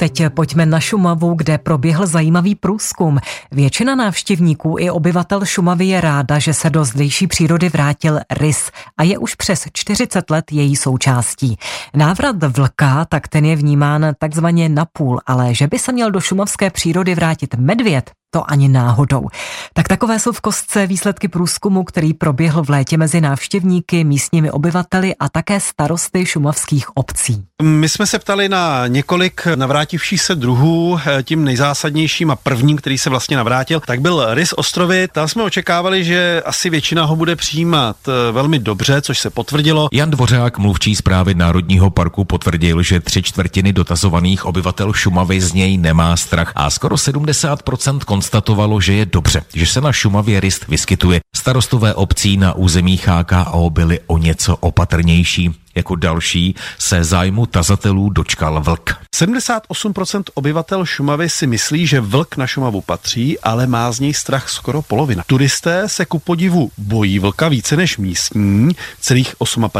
Teď pojďme na Šumavu, kde proběhl zajímavý průzkum. Většina návštěvníků i obyvatel Šumavy je ráda, že se do zdejší přírody vrátil rys a je už přes 40 let její součástí. Návrat vlka, tak ten je vnímán takzvaně napůl, ale že by se měl do šumavské přírody vrátit medvěd, to ani náhodou. Tak takové jsou v kostce výsledky průzkumu, který proběhl v létě mezi návštěvníky, místními obyvateli a také starosty šumavských obcí. My jsme se ptali na několik navrátivších se druhů. Tím nejzásadnějším a prvním, který se vlastně navrátil, tak byl rys ostrovy. Tam jsme očekávali, že asi většina ho bude přijímat velmi dobře, což se potvrdilo. Jan Dvořák, mluvčí správy Národního parku, potvrdil, že 3/4 dotazovaných obyvatel Šumavy z něj nemá strach a skoro 70% konstatovalo, že je dobře, že se na Šumavě rys vyskytuje. Starostové obcí na území HKO byli o něco opatrnější. Jako další se zájmu tazatelů dočkal vlk. 78% obyvatel Šumavy si myslí, že vlk na Šumavu patří, ale má z něj strach skoro polovina. Turisté se ku podivu bojí vlka více než místní, celých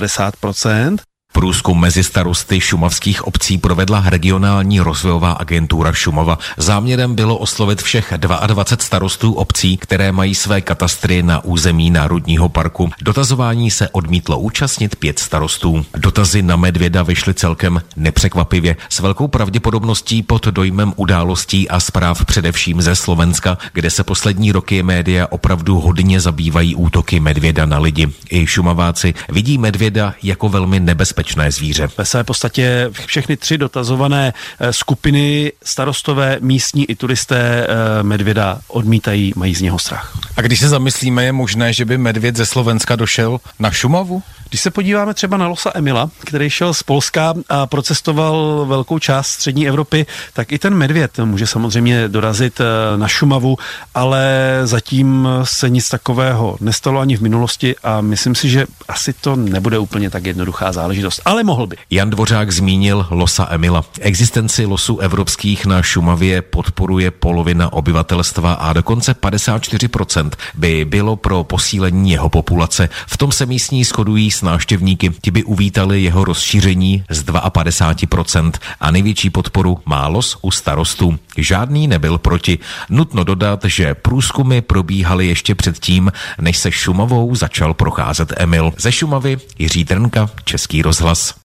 58%. Průzkum mezi starosty šumavských obcí provedla regionální rozvojová agentura Šumava. Záměrem bylo oslovit všech 22 starostů obcí, které mají své katastry na území Národního parku. Dotazování se odmítlo účastnit 5 starostů. Dotazy na medvěda vyšly celkem nepřekvapivě, s velkou pravděpodobností pod dojmem událostí a zpráv především ze Slovenska, kde se poslední roky média opravdu hodně zabývají útoky medvěda na lidi. I Šumaváci vidí medvěda jako velmi nebezpečné zvíře. Ve své podstatě všechny 3 dotazované skupiny, starostové, místní i turisté, medvěda odmítají, mají z něho strach. A když se zamyslíme, je možné, že by medvěd ze Slovenska došel na Šumavu? Když se podíváme třeba na losa Emila, který šel z Polska a procestoval velkou část střední Evropy, tak i ten medvěd může samozřejmě dorazit na Šumavu, ale zatím se nic takového nestalo ani v minulosti a myslím si, že asi to nebude úplně tak jednoduchá záležitost, ale mohl by. Jan Dvořák zmínil losa Emila. Existenci losů evropských na Šumavě podporuje polovina obyvatelstva a dokonce 54% by bylo pro posílení jeho populace. V tom se místní shodují s návštěvníky. Ti by uvítali jeho rozšíření z 52% a největší podporu má los u starostů. Žádný nebyl proti. Nutno dodat, že průzkumy probíhaly ještě předtím, než se Šumavou začal procházet Emil. Ze Šumavy Jiří Trnka, Český rozhlas.